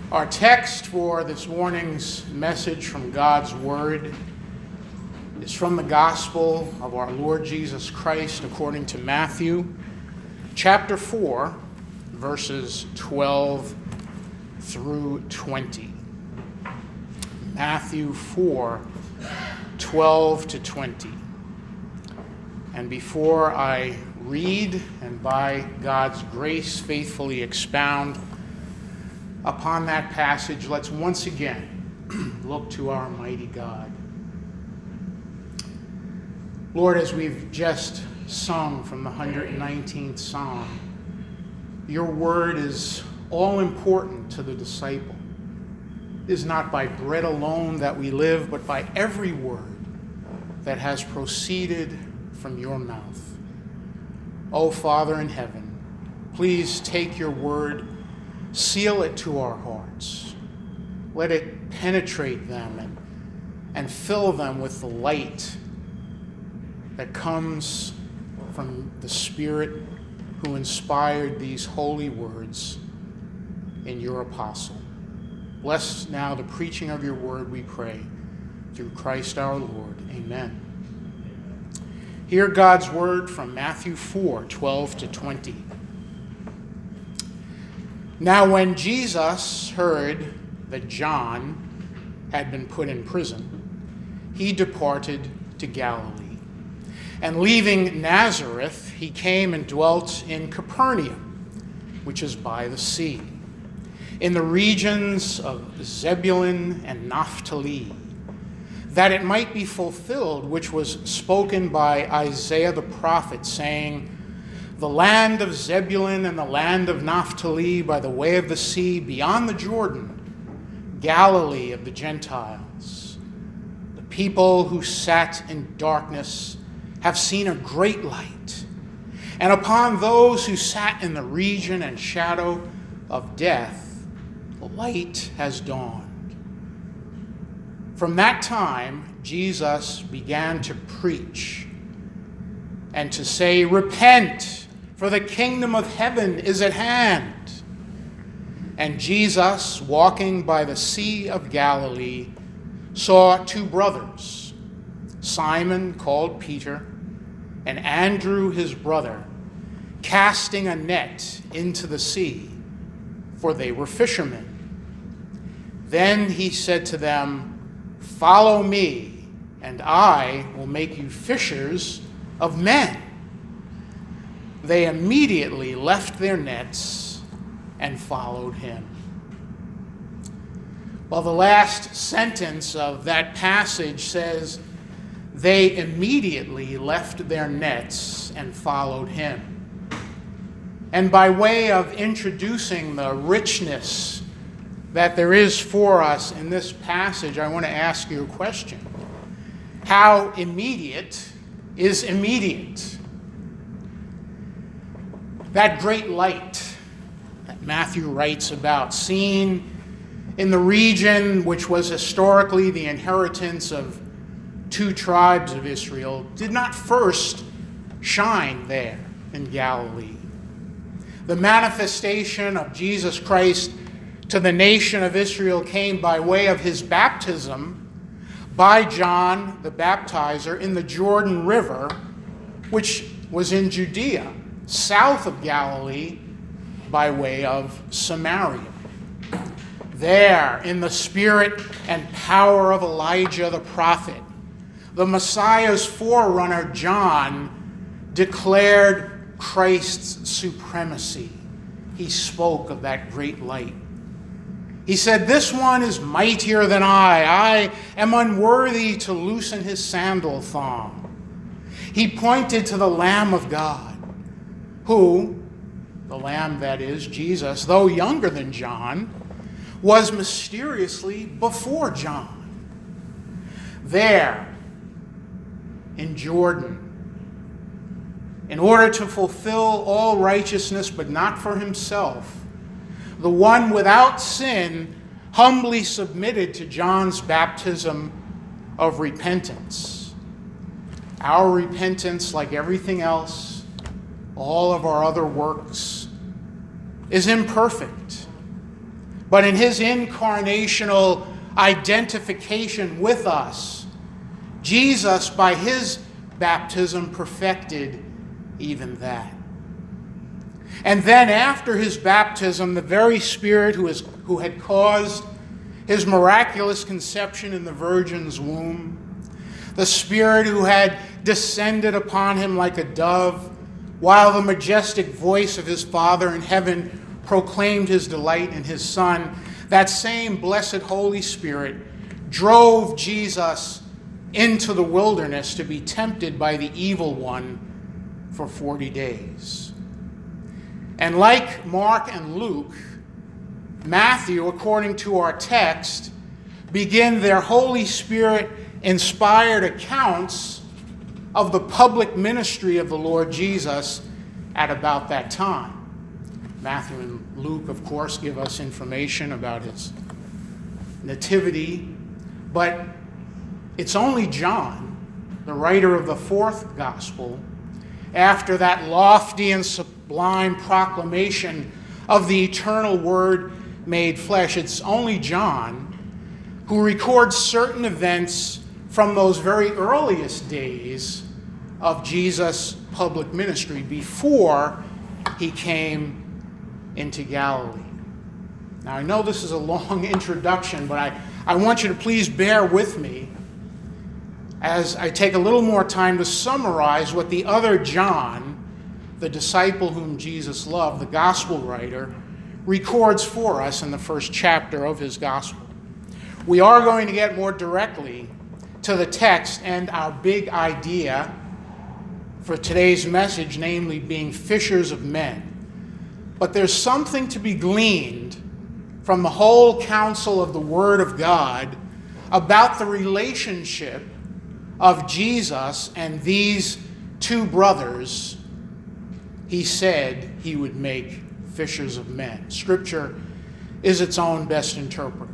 Our text for this morning's message from God's Word is from the Gospel of our Lord Jesus Christ according to Matthew, chapter 4, verses 12 through 20. Matthew 4, 12 to 20. And before I read and by God's grace faithfully expound upon that passage, let's once again look to our mighty God. Lord, as we've just sung from the 119th Psalm, your word is all important to the disciple. It is not by bread alone that we live, but by every word that has proceeded from your mouth. O Father in heaven, please take your word, seal it to our hearts. Let it penetrate them and fill them with the light that comes from the Spirit who inspired these holy words in your apostle. Bless now the preaching of your word, we pray, through Christ our Lord. Amen. Hear God's word from Matthew 4, 12 to 20. Now when Jesus heard that John had been put in prison, he departed to Galilee. And leaving Nazareth, he came and dwelt in Capernaum, which is by the sea, in the regions of Zebulun and Naphtali, that it might be fulfilled which was spoken by Isaiah the prophet, saying, the land of Zebulun and the land of Naphtali by the way of the sea beyond the Jordan, Galilee of the Gentiles. The people who sat in darkness have seen a great light, and upon those who sat in the region and shadow of death, the light has dawned. From that time, Jesus began to preach and to say, repent, for the kingdom of heaven is at hand. And Jesus, walking by the Sea of Galilee, saw two brothers, Simon called Peter, and Andrew his brother, casting a net into the sea, for they were fishermen. Then he said to them, follow me, and I will make you fishers of men. They immediately left their nets and followed him. Well, the last sentence of that passage says, they immediately left their nets and followed him. And by way of introducing the richness that there is for us in this passage, I want to ask you a question. How immediate is immediate? That great light that Matthew writes about, seen in the region which was historically the inheritance of two tribes of Israel, did not first shine there in Galilee. The manifestation of Jesus Christ to the nation of Israel came by way of his baptism by John the Baptizer in the Jordan River, which was in Judea, south of Galilee, by way of Samaria. There, in the spirit and power of Elijah the prophet, the Messiah's forerunner, John, declared Christ's supremacy. He spoke of that great light. He said, this one is mightier than I. I am unworthy to loosen his sandal thong. He pointed to the Lamb of God, who, the Lamb that is, Jesus, though younger than John, was mysteriously before John. There, in Jordan, in order to fulfill all righteousness, but not for himself, the one without sin humbly submitted to John's baptism of repentance. Our repentance, like everything else, all of our other works, is imperfect. but in his incarnational identification with us, Jesus, by his baptism, perfected even that. And then after his baptism, the very Spirit who had caused his miraculous conception in the Virgin's womb, the Spirit who had descended upon him like a dove, while the majestic voice of his Father in heaven proclaimed his delight in his Son, that same blessed Holy Spirit drove Jesus into the wilderness to be tempted by the evil one for 40 days. And like Mark and Luke, Matthew, according to our text, begin their Holy Spirit-inspired accounts of the public ministry of the Lord Jesus at about that time. Matthew and Luke, of course, give us information about his nativity, but it's only John, the writer of the fourth gospel, after that lofty and sublime proclamation of the eternal Word made flesh, it's only John who records certain events from those very earliest days of Jesus' public ministry before he came into Galilee. Now, I know this is a long introduction, but I want you to please bear with me as I take a little more time to summarize what the other John, the disciple whom Jesus loved, the gospel writer, records for us in the first chapter of his gospel. We are going to get more directly to the text and our big idea for today's message, namely being fishers of men. But there's something to be gleaned from the whole counsel of the Word of God about the relationship of Jesus and these two brothers he said he would make fishers of men. Scripture is its own best interpreter.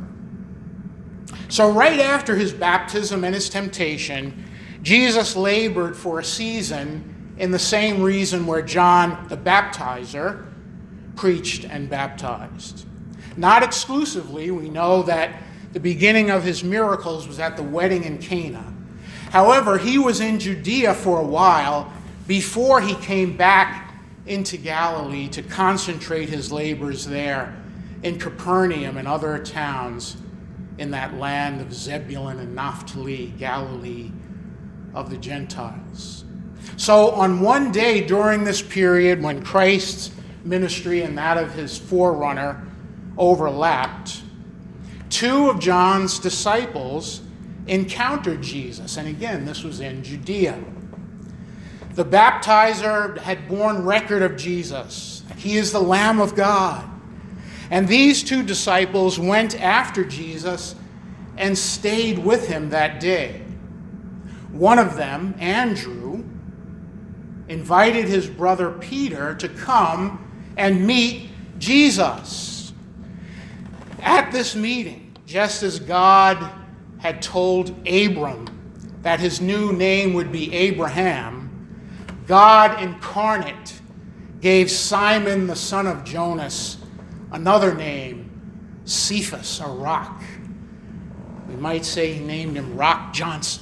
So right after his baptism and his temptation, Jesus labored for a season in the same region where John the Baptizer preached and baptized. Not exclusively. We know that the beginning of his miracles was at the wedding in Cana. However, he was in Judea for a while before he came back into Galilee to concentrate his labors there in Capernaum and other towns in that land of Zebulun and Naphtali, Galilee of the Gentiles. So on one day during this period when Christ's ministry and that of his forerunner overlapped, two of John's disciples encountered Jesus. And again, this was in Judea. The baptizer had borne record of Jesus. He is the Lamb of God. And these two disciples went after Jesus and stayed with him that day. One of them, Andrew, invited his brother Peter to come and meet Jesus. At this meeting, just as God had told Abram that his new name would be Abraham, God incarnate gave Simon the son of Jonas another name, Cephas, a rock. We might say he named him Rock Johnson.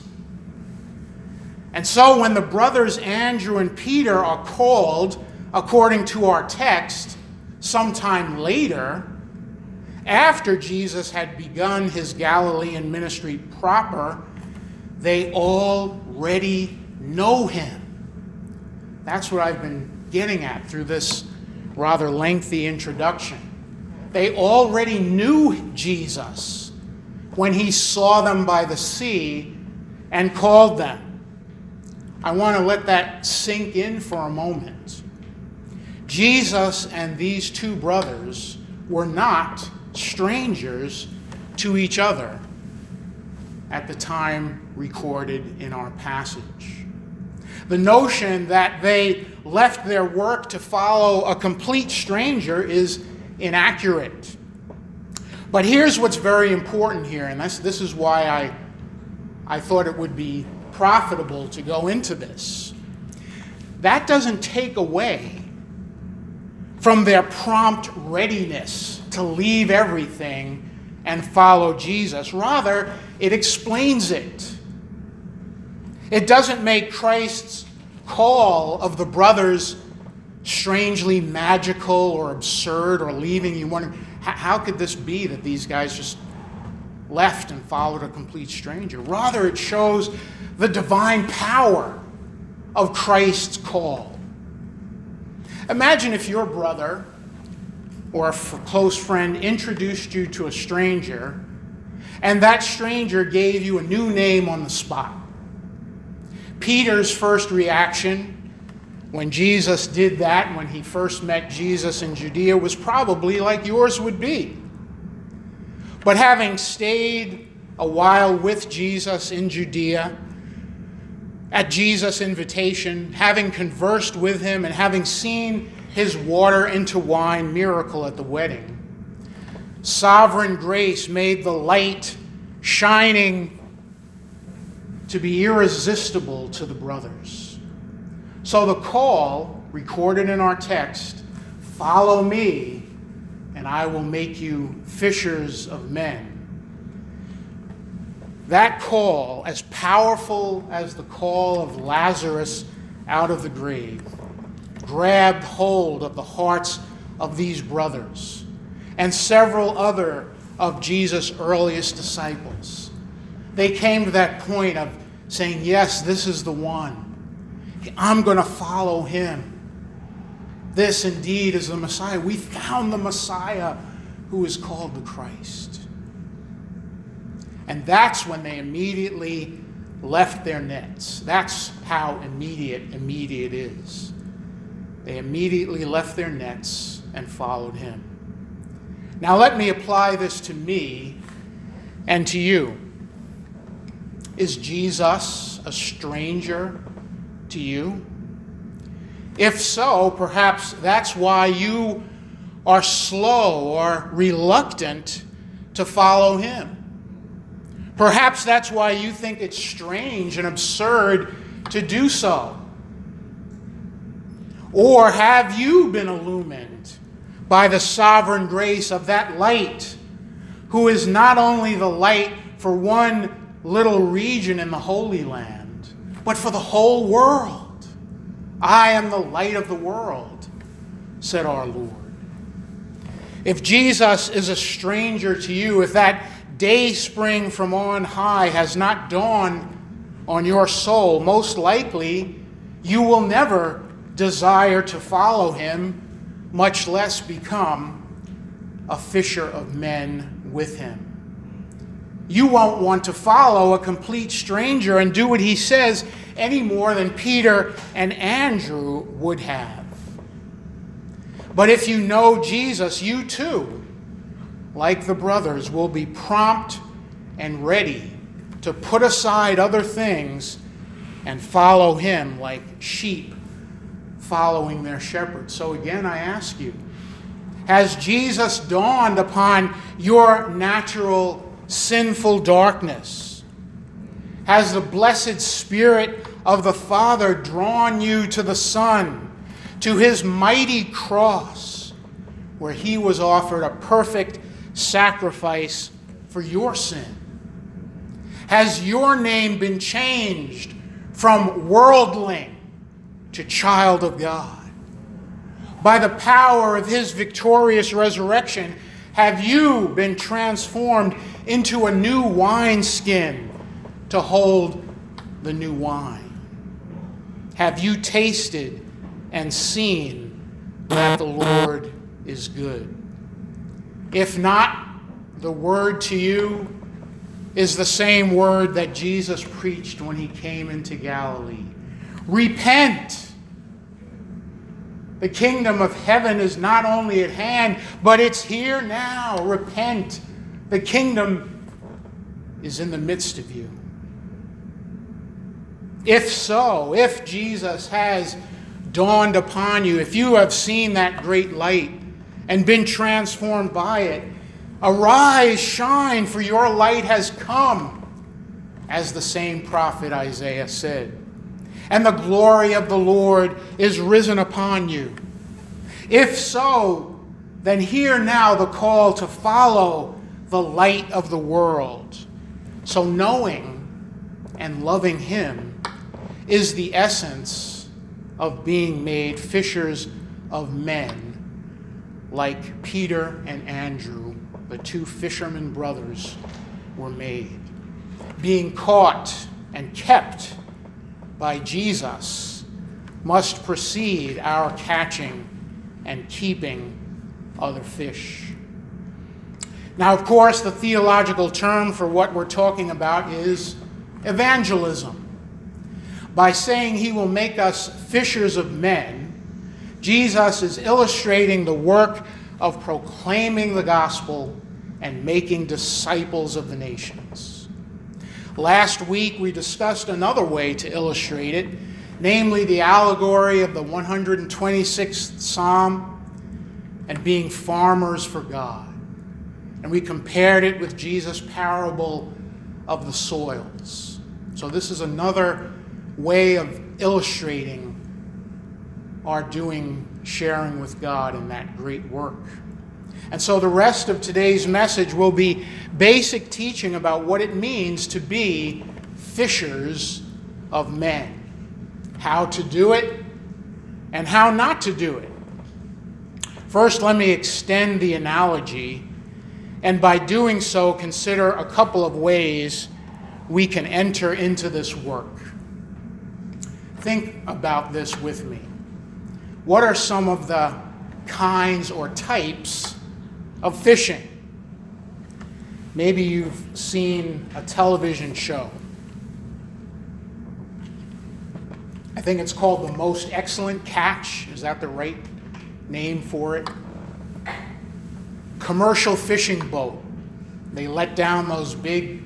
And so when the brothers Andrew and Peter are called, according to our text, sometime later, after Jesus had begun his Galilean ministry proper, they already know him. That's what I've been getting at through this rather lengthy introduction. They already knew Jesus when he saw them by the sea and called them. I want to let that sink in for a moment. Jesus and these two brothers were not strangers to each other at the time recorded in our passage. The notion that they left their work to follow a complete stranger is inaccurate. But here's what's very important here, and this is why I thought it would be profitable to go into this. That doesn't take away from their prompt readiness to leave everything and follow Jesus. Rather, it explains it. It doesn't make Christ's call of the brothers strangely magical or absurd or leaving you wondering, how could this be that these guys just left and followed a complete stranger? Rather, it shows the divine power of Christ's call. Imagine if your brother or a close friend introduced you to a stranger, and that stranger gave you a new name on the spot. Peter's first reaction when Jesus did that, when he first met Jesus in Judea, was probably like yours would be. But having stayed a while with Jesus in Judea, at Jesus' invitation, having conversed with him and having seen his water into wine miracle at the wedding, sovereign grace made the light shining to be irresistible to the brothers. So the call, recorded in our text, "Follow me, and I will make you fishers of men." That call, as powerful as the call of Lazarus out of the grave, grabbed hold of the hearts of these brothers and several other of Jesus' earliest disciples. They came to that point of saying, yes, this is the one. I'm going to follow him. This indeed is the Messiah. We found the Messiah who is called the Christ. And that's when they immediately left their nets. That's how immediate is. They immediately left their nets and followed him. Now let me apply this to me and to you. Is Jesus a stranger to you? If so, perhaps that's why you are slow or reluctant to follow him. Perhaps that's why you think it's strange and absurd to do so. Or have you been illumined by the sovereign grace of that light, who is not only the light for one little region in the Holy Land, but for the whole world? I am the light of the world, said our Lord. If Jesus is a stranger to you, if that day spring from on high has not dawned on your soul, most likely you will never desire to follow him, much less become a fisher of men with him. You won't want to follow a complete stranger and do what he says any more than Peter and Andrew would have. But if you know Jesus, you too, like the brothers, will be prompt and ready to put aside other things and follow him like sheep following their shepherd. So again, I ask you, has Jesus dawned upon your natural sinful darkness? Has the blessed Spirit of the Father drawn you to the Son, to his mighty cross, where he was offered a perfect sacrifice for your sin? Has your name been changed from worldling to child of God? By the power of his victorious resurrection, have you been transformed into a new wineskin to hold the new wine? Have you tasted and seen that the Lord is good? If not, the word to you is the same word that Jesus preached when he came into Galilee. Repent. The kingdom of heaven is not only at hand, but it's here now. Repent. The kingdom is in the midst of you. If so, if Jesus has dawned upon you, if you have seen that great light and been transformed by it, arise, shine, for your light has come, as the same prophet Isaiah said. And the glory of the Lord is risen upon you. If so, then hear now the call to follow the light of the world. So knowing and loving him is the essence of being made fishers of men, like Peter and Andrew, the two fisherman brothers, were made. Being caught and kept by Jesus must precede our catching and keeping other fish. Now, of course, the theological term for what we're talking about is evangelism. By saying he will make us fishers of men, Jesus is illustrating the work of proclaiming the gospel and making disciples of the nations. Last week, we discussed another way to illustrate it, namely the allegory of the 126th Psalm and being farmers for God. And we compared it with Jesus' parable of the soils. So this is another way of illustrating our sharing with God in that great work. And so the rest of today's message will be basic teaching about what it means to be fishers of men, how to do it and how not to do it. First, let me extend the analogy, and by doing so, consider a couple of ways we can enter into this work. Think about this with me. What are some of the kinds or types of fishing? Maybe you've seen a television show. I think it's called The Most Excellent Catch. Is that the right name for it? Commercial fishing boat. They let down those big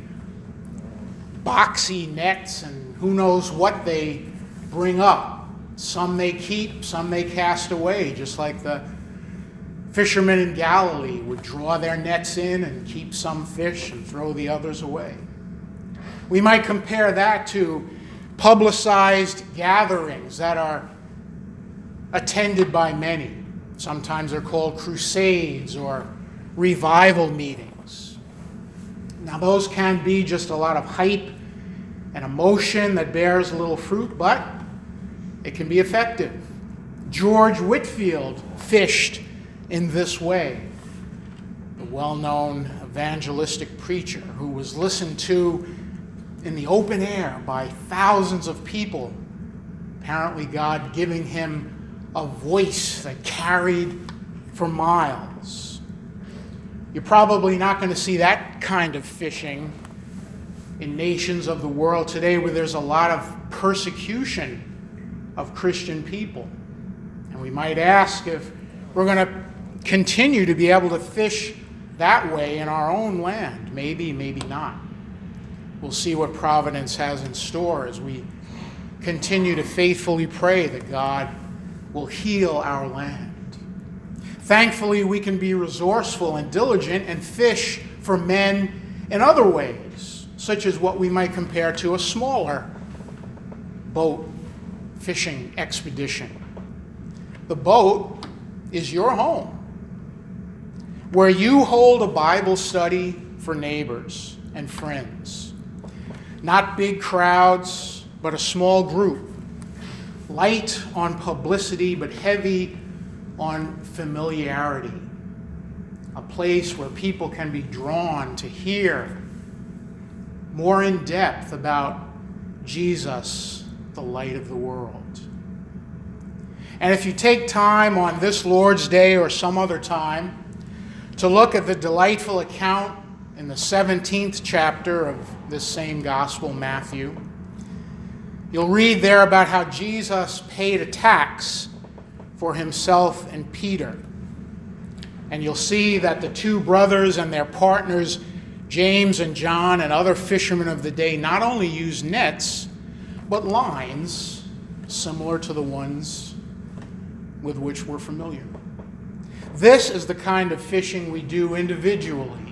boxy nets and who knows what they bring up. Some they keep, some they cast away, just like the fishermen in Galilee would draw their nets in and keep some fish and throw the others away. We might compare that to publicized gatherings that are attended by many. Sometimes they're called crusades or revival meetings. Now, those can be just a lot of hype and emotion that bears little fruit, but it can be effective. George Whitefield fished in this way. The well-known evangelistic preacher who was listened to in the open air by thousands of people, apparently God giving him a voice that carried for miles. You're probably not going to see that kind of fishing in nations of the world today where there's a lot of persecution of Christian people. And we might ask if we're going to continue to be able to fish that way in our own land. Maybe, maybe not. We'll see what Providence has in store as we continue to faithfully pray that God will heal our land. Thankfully, we can be resourceful and diligent and fish for men in other ways, such as what we might compare to a smaller boat fishing expedition. The boat is your home, where you hold a Bible study for neighbors and friends. Not big crowds, but a small group. Light on publicity, but heavy on familiarity. A place where people can be drawn to hear more in depth about Jesus, the light of the world. And if you take time on this Lord's Day or some other time to look at the delightful account in the 17th chapter of this same gospel, Matthew, you'll read there about how Jesus paid a tax for himself and Peter. And you'll see that the two brothers and their partners, James and John, and other fishermen of the day, not only used nets, but lines similar to the ones with which we're familiar. This is the kind of fishing we do individually,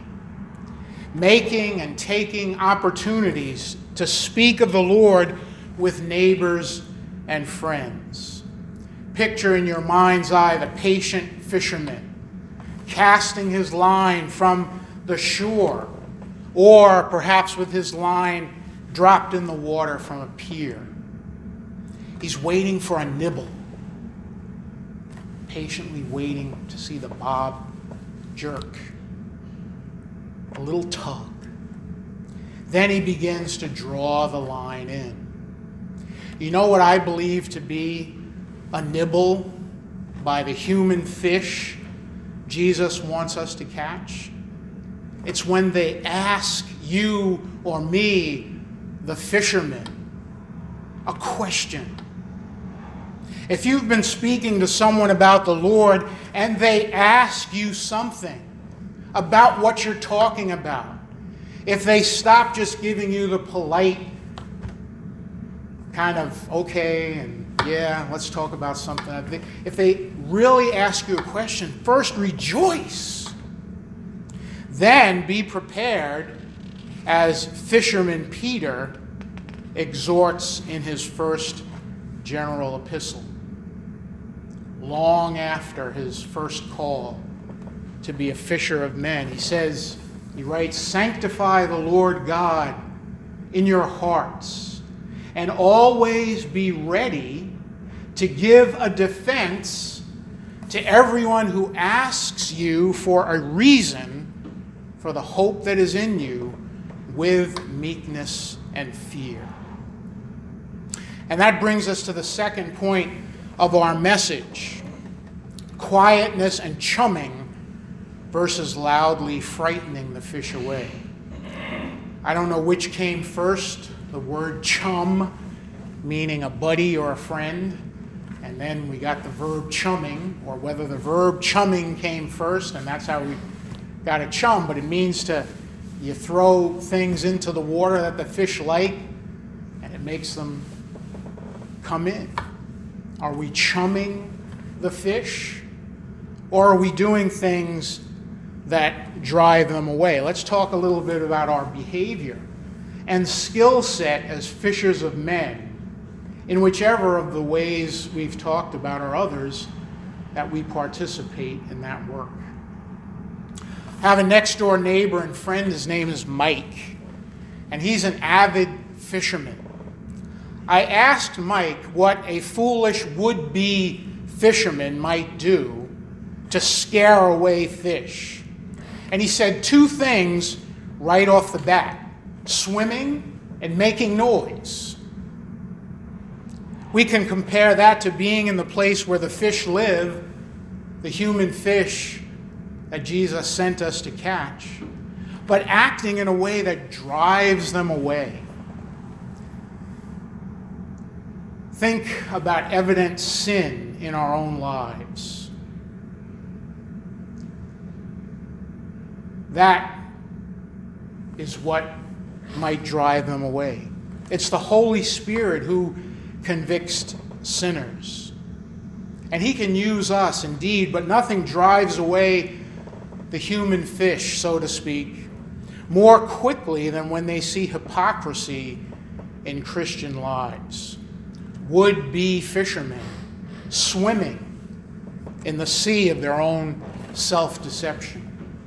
making and taking opportunities to speak of the Lord with neighbors and friends. Picture in your mind's eye the patient fisherman casting his line from the shore, or perhaps with his line dropped in the water from a pier. He's waiting for a nibble, patiently waiting to see the bob jerk, a little tug. Then he begins to draw the line in. You know what I believe to be a nibble by the human fish Jesus wants us to catch? It's when they ask you or me, the fisherman, a question. If you've been speaking to someone about the Lord and they ask you something about what you're talking about, if they stop just giving you the polite kind of, okay, and yeah, let's talk about something. If they really ask you a question, first rejoice. Then be prepared, as fisherman Peter exhorts in his first general epistle, long after his first call to be a fisher of men. He writes, "Sanctify the Lord God in your hearts, and always be ready to give a defense to everyone who asks you for a reason for the hope that is in you, with meekness and fear." And that brings us to the second point of our message: quietness and chumming versus loudly frightening the fish away. I don't know which came first, the word chum, meaning a buddy or a friend, and then we got the verb chumming, or whether the verb chumming came first, and that's how we got a chum, but it means you throw things into the water that the fish like, and it makes them come in. Are we chumming the fish, or are we doing things that drive them away? Let's talk a little bit about our behavior and skill set as fishers of men, in whichever of the ways we've talked about or others that we participate in that work. I have a next door neighbor and friend. His name is Mike, and he's an avid fisherman. I asked Mike what a foolish would-be fisherman might do to scare away fish. And he said two things right off the bat: swimming and making noise. We can compare that to being in the place where the fish live, the human fish that Jesus sent us to catch, but acting in a way that drives them away. Think about evident sin in our own lives. That is what might drive them away. It's the Holy Spirit who convicts sinners. And he can use us indeed, but nothing drives away the human fish, so to speak, more quickly than when they see hypocrisy in Christian lives. Would-be fishermen swimming in the sea of their own self-deception.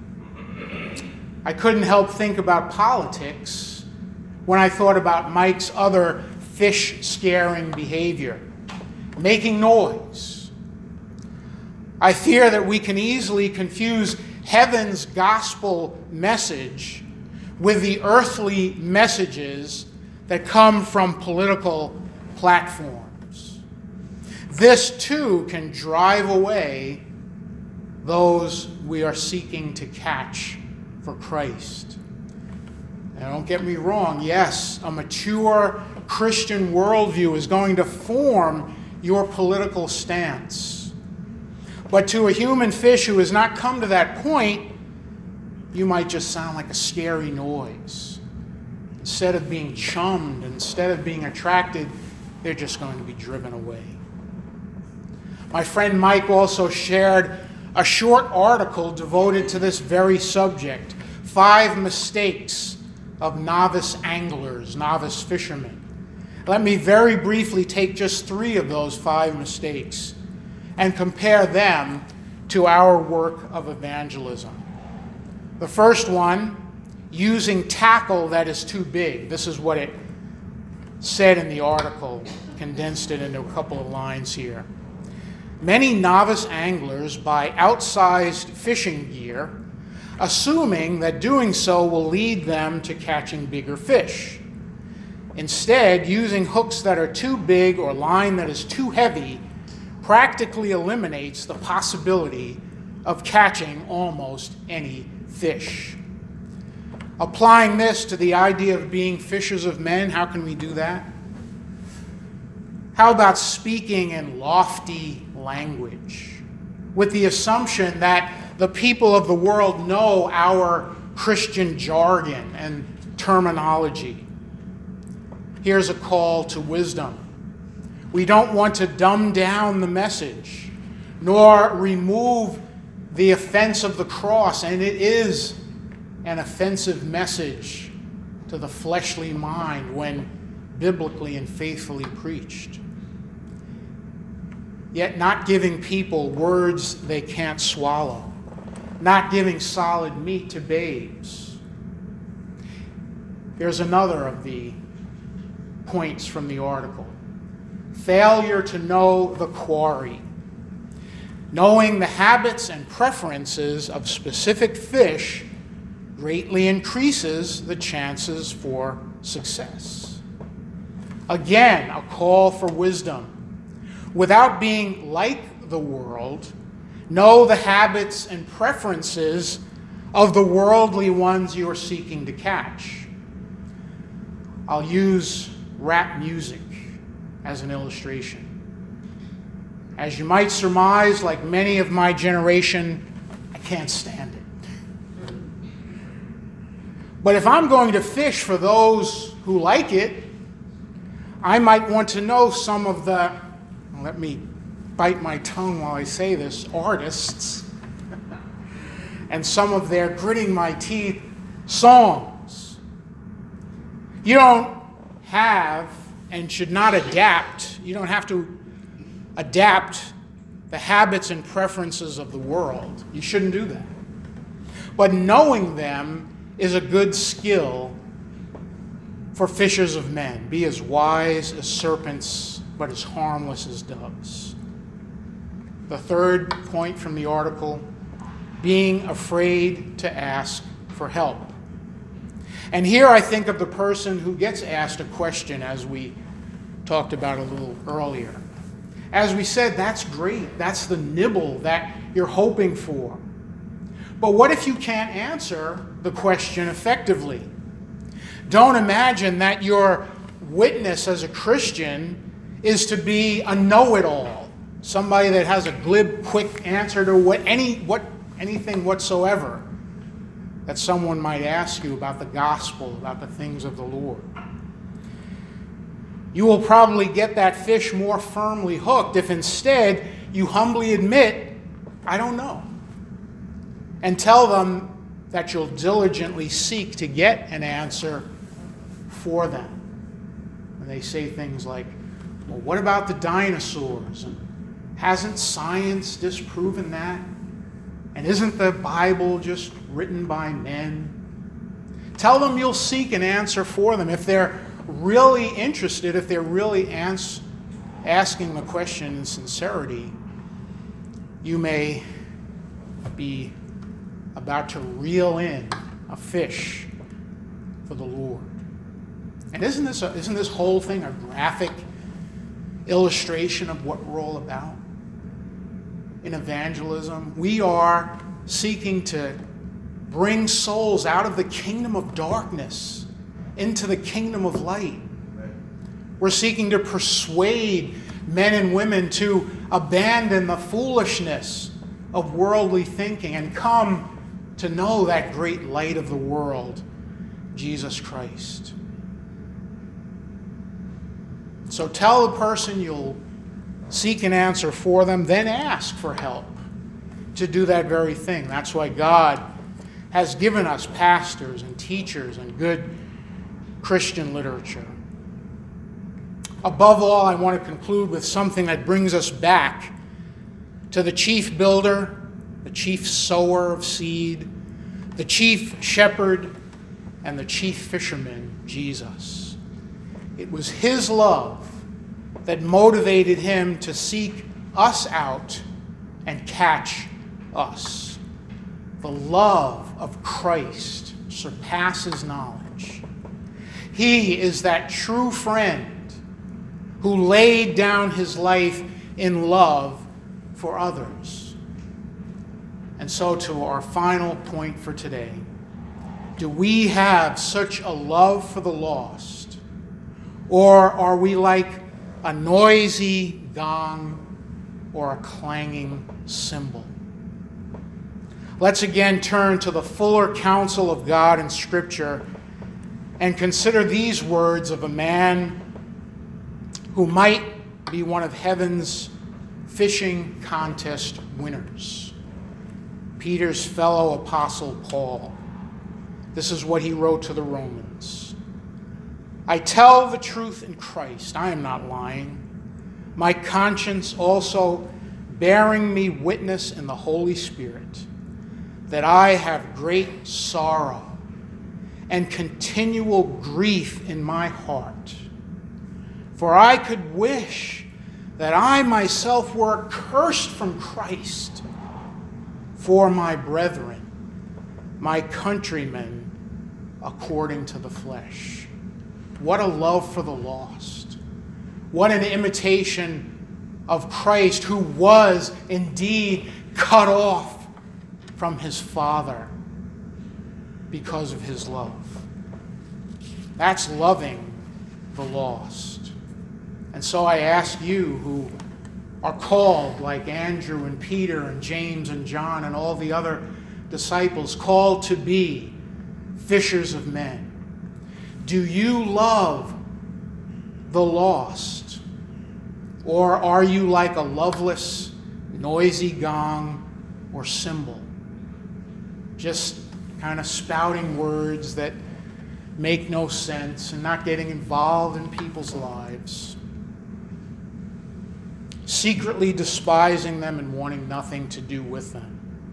I couldn't help think about politics when I thought about Mike's other fish-scaring behavior, making noise. I fear that we can easily confuse heaven's gospel message with the earthly messages that come from political platforms. This too can drive away those we are seeking to catch for Christ. Now, don't get me wrong. Yes, a mature Christian worldview is going to form your political stance. But to a human fish who has not come to that point, you might just sound like a scary noise. Instead of being chummed, instead of being attracted, they're just going to be driven away. My friend Mike also shared a short article devoted to this very subject: 5 mistakes of novice anglers, novice fishermen. Let me very briefly take just 3 of those 5 mistakes and compare them to our work of evangelism. The first one, using tackle that is too big. This is what it said in the article, condensed it into a couple of lines here. Many novice anglers buy outsized fishing gear, assuming that doing so will lead them to catching bigger fish. Instead, using hooks that are too big or line that is too heavy practically eliminates the possibility of catching almost any fish. Applying this to the idea of being fishers of men, how can we do that? How about speaking in lofty language with the assumption that the people of the world know our Christian jargon and terminology? Here's a call to wisdom. We don't want to dumb down the message, nor remove the offense of the cross, and it is an offensive message to the fleshly mind when biblically and faithfully preached. Yet not giving people words they can't swallow, not giving solid meat to babes. Here's another of the points from the article. Failure to know the quarry. Knowing the habits and preferences of specific fish greatly increases the chances for success. Again, a call for wisdom. Without being like the world, know the habits and preferences of the worldly ones you are seeking to catch. I'll use rap music as an illustration. As you might surmise, like many of my generation, I can't stand it. But if I'm going to fish for those who like it, I might want to know some of the, let me bite my tongue while I say this, artists, and some of their gritting my teeth songs. You don't have and should not adapt. You don't have to adapt the habits and preferences of the world. You shouldn't do that. But knowing them is a good skill for fishers of men. Be as wise as serpents, but as harmless as doves. The third point from the article, being afraid to ask for help. And here I think of the person who gets asked a question, as we talked about a little earlier. As we said, that's great. That's the nibble that you're hoping for. But what if you can't answer the question effectively? Don't imagine that your witness as a Christian is to be a know-it-all, somebody that has a glib, quick answer to anything whatsoever that someone might ask you about the gospel, about the things of the Lord. You will probably get that fish more firmly hooked if instead you humbly admit, I don't know, and tell them that you'll diligently seek to get an answer for them. When they say things like, well, what about the dinosaurs? And hasn't science disproven that? And isn't the Bible just written by men? Tell them you'll seek an answer for them. If they're really interested, if they're really asking the question in sincerity, you may be about to reel in a fish for the Lord. And isn't this whole thing a graphic illustration of what we're all about? In evangelism, we are seeking to bring souls out of the kingdom of darkness into the kingdom of light. We're seeking to persuade men and women to abandon the foolishness of worldly thinking and come to know that great light of the world, Jesus Christ. So tell the person you'll seek an answer for them, then ask for help to do that very thing. That's why God has given us pastors and teachers and good Christian literature. Above all, I want to conclude with something that brings us back to the chief builder the chief sower of seed, the chief shepherd, and the chief fisherman, Jesus. It was his love that motivated him to seek us out and catch us. The love of Christ surpasses knowledge. He is that true friend who laid down his life in love for others. And so to our final point for today, do we have such a love for the lost, or are we like a noisy gong or a clanging cymbal? Let's again turn to the fuller counsel of God in Scripture and consider these words of a man who might be one of heaven's fishing contest winners, Peter's fellow apostle Paul. This is what he wrote to the Romans. I tell the truth in Christ, I am not lying. My conscience also bearing me witness in the Holy Spirit, that I have great sorrow and continual grief in my heart. For I could wish that I myself were accursed from Christ for my brethren, my countrymen, according to the flesh. What a love for the lost. What an imitation of Christ, who was indeed cut off from his Father because of his love. That's loving the lost. And so I ask you, who are called like Andrew and Peter and James and John and all the other disciples, called to be fishers of men, do you love the lost? Or are you like a loveless, noisy gong or cymbal, just kind of spouting words that make no sense and not getting involved in people's lives, secretly despising them and wanting nothing to do with them?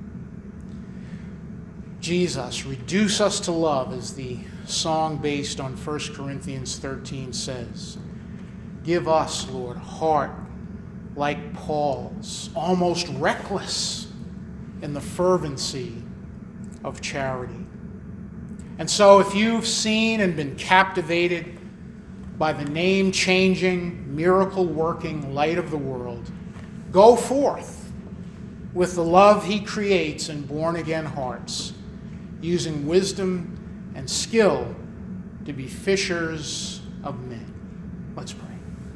Jesus, reduce us to love, as the song based on 1 Corinthians 13 says. Give us, Lord, heart like Paul's, almost reckless in the fervency of charity. And so if you've seen and been captivated by the name-changing, miracle-working light of the world, go forth with the love he creates in born-again hearts, using wisdom and skill to be fishers of men. Let's pray.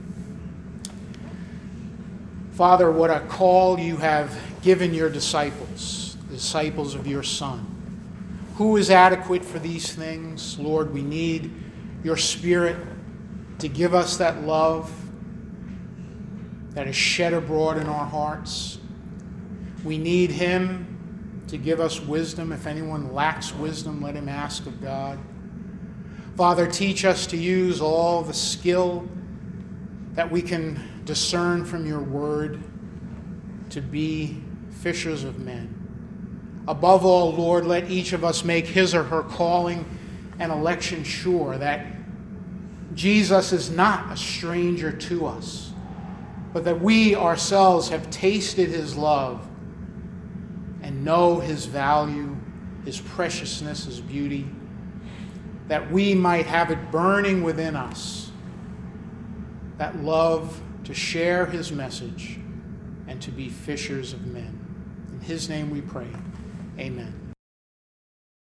Father, what a call you have given your disciples, the disciples of your Son. Who is adequate for these things? Lord, we need your Spirit to give us that love that is shed abroad in our hearts. We need him to give us wisdom. If anyone lacks wisdom, let him ask of God. Father, teach us to use all the skill that we can discern from your word to be fishers of men. Above all, Lord, let each of us make his or her calling and election sure, that Jesus is not a stranger to us, but that we ourselves have tasted his love and know his value, his preciousness, his beauty, that we might have it burning within us, that love to share his message and to be fishers of men. In his name we pray. Amen.